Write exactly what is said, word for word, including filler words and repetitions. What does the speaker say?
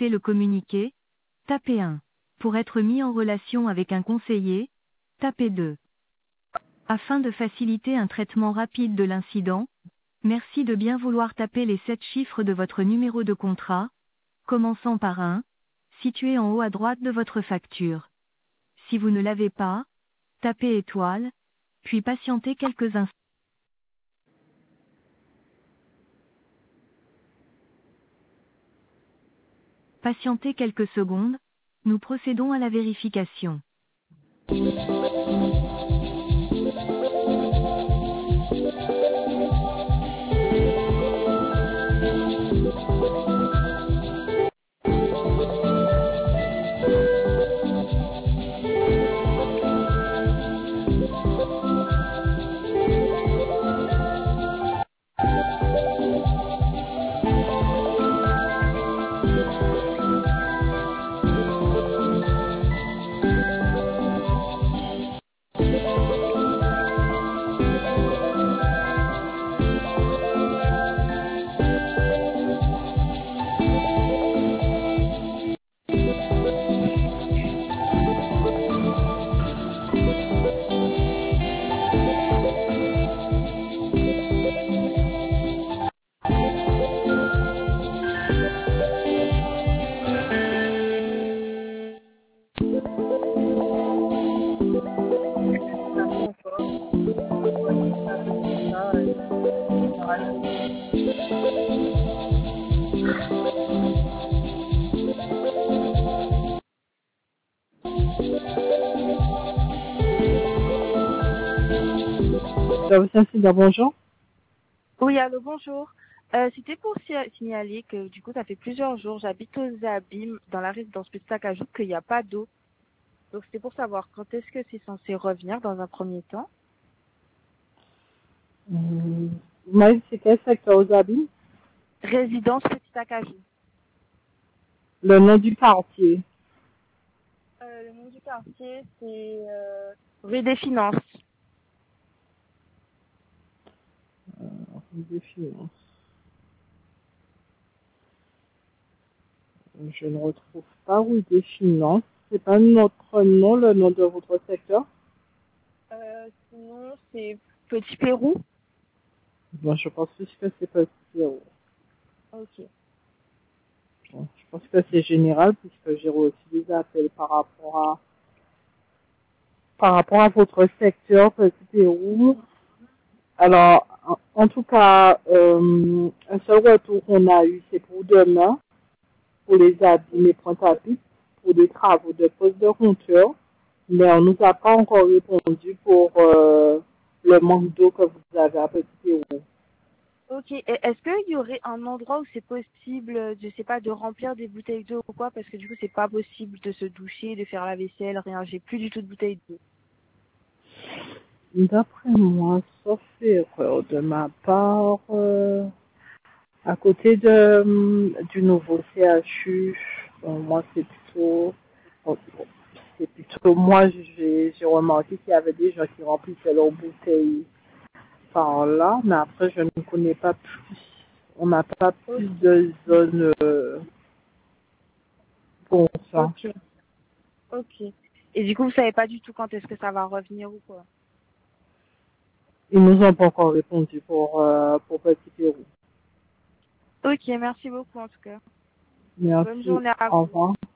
souhaitez le communiquer, tapez un. Pour être mis en relation avec un conseiller, tapez deux. Afin de faciliter un traitement rapide de l'incident, merci de bien vouloir taper les sept chiffres de votre numéro de contrat, commençant par un, situé en haut à droite de votre facture. Si vous ne l'avez pas, tapez étoile, puis patientez quelques instants. Patientez quelques secondes, nous procédons à la vérification. Bonjour. Oui, allô, bonjour. Euh, C'était pour si- signaler que du coup, ça fait plusieurs jours, j'habite aux Abîmes, dans la résidence Petit Sac à Joute, qu'il n'y a pas d'eau. Donc c'était pour savoir quand est-ce que c'est censé revenir dans un premier temps. Hum, Maëlle, c'est quel secteur aux Abîmes? Résidence Petit Sac à Joute. Le nom du quartier. Euh, le nom du quartier, c'est euh, rue des Finances. Euh, rue des Finances. Je ne retrouve pas rue des Finances. C'est pas notre nom, le nom de votre secteur? Euh, sinon, c'est Petit Pérou. Bon, je pense plus que c'est pas zéro. Ok. Bon, je pense que c'est général puisque j'ai reçu des appels par rapport à par rapport à votre secteur, Petit Pérou. Alors, en, en tout cas, euh, un seul retour qu'on a eu, c'est pour demain, pour les Abîmes et Pointe-à-Pitre, pour des travaux de poste de compteur, mais on nous a pas encore répondu pour euh, le manque d'eau que vous avez à Petit Pérou. Ok. Et est-ce qu'il y aurait un endroit où c'est possible, je sais pas, de remplir des bouteilles d'eau ou quoi? Parce que du coup, c'est pas possible de se doucher, de faire la vaisselle, rien. J'ai plus du tout de bouteilles d'eau. D'après moi, sauf erreur de ma part, euh, à côté de, euh, du nouveau C H U, bon, moi c'est plutôt, bon, c'est plutôt moi j'ai j'ai remarqué qu'il y avait des gens qui remplissaient leurs bouteilles par là, mais après je ne connais pas plus. On n'a pas plus de zones euh, pour ça. Ok. Ok. Et du coup, vous savez pas du tout quand est-ce que ça va revenir ou quoi? Ils nous ont pas encore répondu pour, euh, pour Petit Pérou. Ok, merci beaucoup en tout cas. Bonne Merci, journée à au vous. revoir.